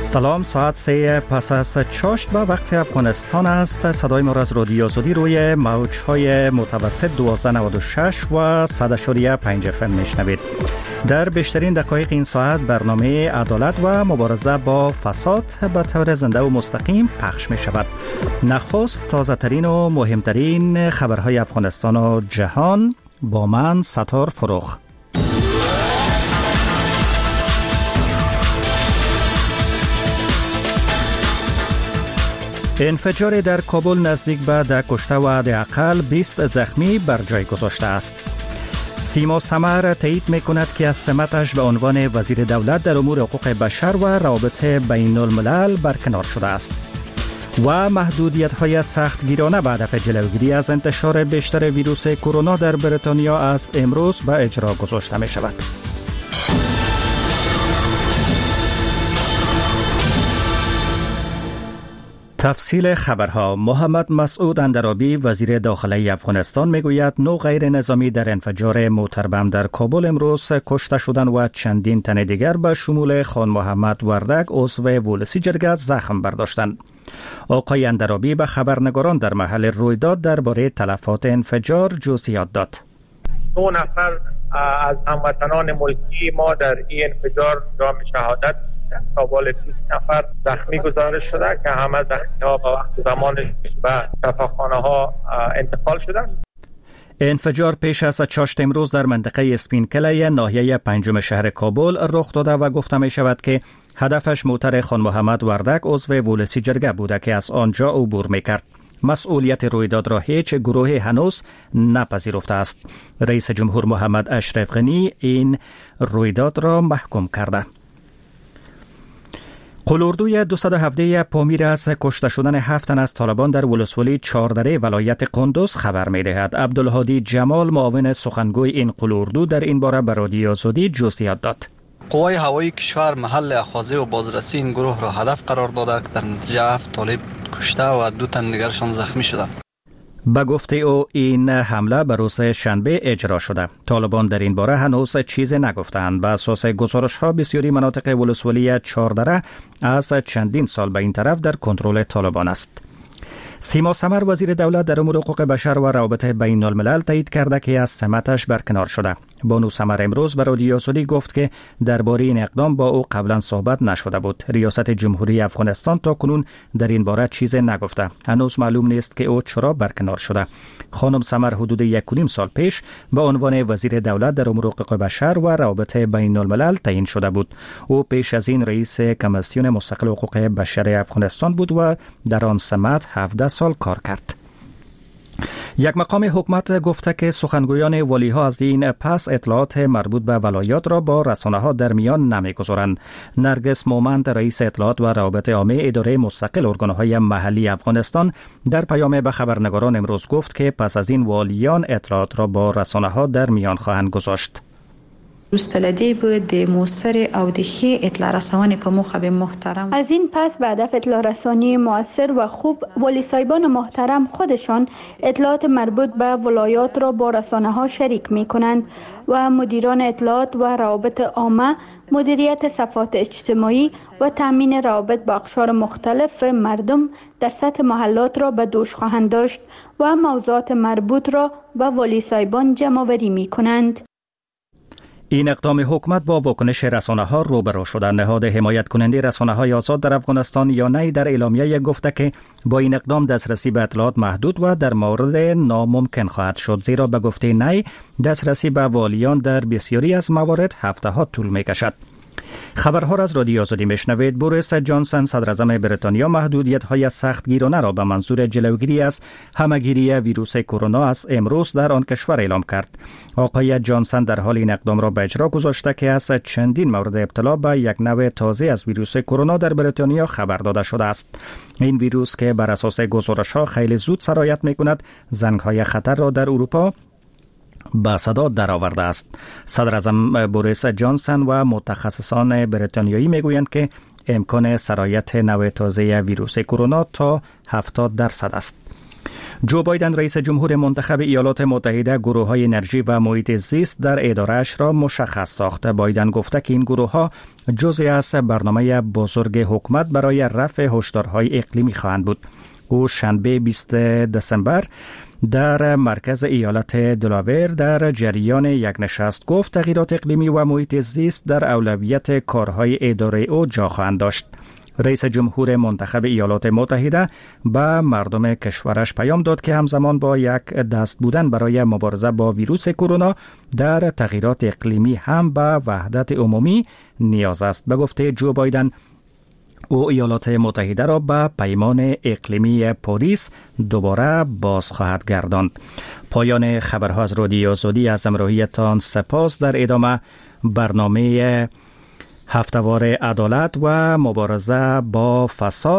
سلام، ساعت 3 پس از چاشت و وقت افغانستان است. صدای ما از رادیو آزادی روی موج‌های متوسط 1296 و 100.5 FM میشنوید. در بیشترین دقایق این ساعت برنامه عدالت و مبارزه با فساد به طور زنده و مستقیم پخش می شود. نخست تازه ترین و مهمترین خبرهای افغانستان و جهان با من ستار فروخ. انفجار در کابل نزدیک به 10 کشته و حداقل 20 زخمی بر جای گذاشته است. سیما سمر تایید می‌کند که از سمتش به عنوان وزیر دولت در امور حقوق بشر و روابط بین الملل برکنار شده است. و محدودیت‌های سختگیرانه به هدف جلوگیری از انتشار بیشتر ویروس کرونا در بریتانیا از امروز به اجرا گذاشته می‌شود. تفصیل خبرها. محمد مسعود اندرابی وزیر داخلی افغانستان میگوید 9 غیر نظامی در انفجار موتر بم در کابل امروز کشته شدند و چندین تن دیگر به شمول خان محمد وردک عضو ولسی جرگه زخم برداشتند. آقای اندرابی به خبرنگاران در محل رویداد درباره تلفات انفجار جزئیات داد. 2 نفر از هموطنان ملکی ما در این انفجار جام شهادت تا بالا 30 نفر زخمی گزارش شده که همه زخمی‌ها به وقت زمانش به شفاخانه‌ها انتقال شدند. انفجار پیش از چاشت امروز در منطقه اسپینکله ناحیه 5 شهر کابل رخ داده و گفته می شود که هدفش موتر خان محمد وردک عضو ولسی جرگه بوده که از آنجا عبور می کرد. مسئولیت رویداد را هیچ گروه هنوز نپذیرفته است. رئیس جمهور محمد اشرف غنی این رویداد را محکوم کرده. قلوردوی 217 پامیر از کشته شدن 7 تن از طالبان در ولسوالی چهاردره ولایت قندوز خبر می دهد. عبدالهادی جمال معاون سخنگوی این قلوردو در این باره به رادیو آزادی جزئیات داد. قوای هوایی کشور محل اخاذه و بازرسی این گروه را هدف قرار داده که در نتیجه 7 طالب کشته و 2 تن دیگرشان زخمی شدند. به گفته او این حمله به روز شنبه اجرا شده. طالبان در این باره هنوز چیزی نگفتند. به اساس گزارش‌ها بسیاری مناطق ولسوالی چهاردره از چندین سال به این طرف در کنترل طالبان است. سیما سمر وزیر دولت در امور حقوق بشر و روابط بین الملل تایید کرده که از سمتش برکنار شده. بانو سمر امروز به رادیو آزادی گفت که درباره این اقدام با او قبلا صحبت نشده بود. ریاست جمهوری افغانستان تا کنون در این باره چیزی نگفته. هنوز معلوم نیست که او چرا برکنار شده. خانم سمر حدود 1.5 سال پیش به عنوان وزیر دولت در امور حقوق بشر و روابط بین الملل تعیین شده بود. او پیش از این رئیس کمیسیون مستقل حقوق بشر افغانستان بود و در آن سمت 17 سال کار کرد. یک مقام حکومت گفته که سخنگویان والی‌ها از این پس اطلاعات مربوط به ولایات را با رسانه‌ها در میان نمی‌گذارند. نرگس مومند رئیس اطلاعات و روابط عامه اداره مستقل ارگان‌های محلی افغانستان در پیام به خبرنگاران امروز گفت که پس از این والیان اطلاعات را با رسانه‌ها در میان خواهند گذاشت. روستلدی بود د موثر او د ښې اطلاع رسونې په موخه به محترم از این پس به هدف اطلاع رسانی مؤثر و خوب والی صاحبان محترم خودشان اطلاعات مربوط به ولایات را با رسانه ها شریک می کنند و مدیران اطلاعات و روابط عامه مدیریت صفحات اجتماعی و تامین روابط با اقشار مختلف مردم در سطح محلات را به دوش خواهند داشت و موضوعات مربوط را به والی صاحبان جمع آوری می کنند. این اقدام حکومت با واکنش رسانه‌ها روبرو شده. نهاد حمایت کننده رسانه‌های آزاد در افغانستان یا نی در اعلامیه گفته که با این اقدام دسترسی به اطلاعات محدود و در مورد ناممکن خواهد شد، زیرا به گفته نی دسترسی به والیان در بسیاری از موارد هفته‌ها طول می‌کشد. خبرها را از رادیو آزادی میشنوید. بوریس جانسن صدر اعظم بریتانیا محدودیت‌های سختگیرانه را به منظور جلوگیری از همه‌گیری ویروس کرونا از امروز در آن کشور اعلام کرد. آقای جانسن در حال این اقدام را به اجرا گذاشته که از چندین مورد ابتلا به یک نوع تازه از ویروس کرونا در بریتانیا خبر داده شده است. این ویروس که بر اساس گزارش‌ها خیلی زود سرایت می‌کند، زنگ‌های خطر را در اروپا با صدا درآورده است. صدر اعظم بوریس جانسن و متخصصان بریتانیایی میگویند که امکان سرایت نوع تازه ویروس کرونا تا 70% است. جو بایدن رئیس جمهور منتخب ایالات متحده گروه‌های انرژی و محیط زیست در اداره‌اش را مشخص ساخت. بایدن گفته که این گروه‌ها جزئی از برنامه بزرگ حکومت برای رفع هشدارهای اقلیمی خواهند بود. او شنبه 20 دسامبر در مرکز ایالت دلاور در جریان یک نشست گفت تغییرات اقلیمی و محیط زیست در اولویت کارهای اداره او جا خواهند داشت. رئیس جمهور منتخب ایالات متحده به مردم کشورش پیام داد که همزمان با یک دست بودن برای مبارزه با ویروس کرونا در تغییرات اقلیمی هم به وحدت عمومی نیاز است. به گفته جو بایدن او ایالات متحده را به پیمان اقلیمی پاریس دوباره باز خواهد گرداند. پایان خبرها از رادیو آزادی. از همراهیتان سپاس. در ادامه برنامه هفته‌وار عدالت و مبارزه با فساد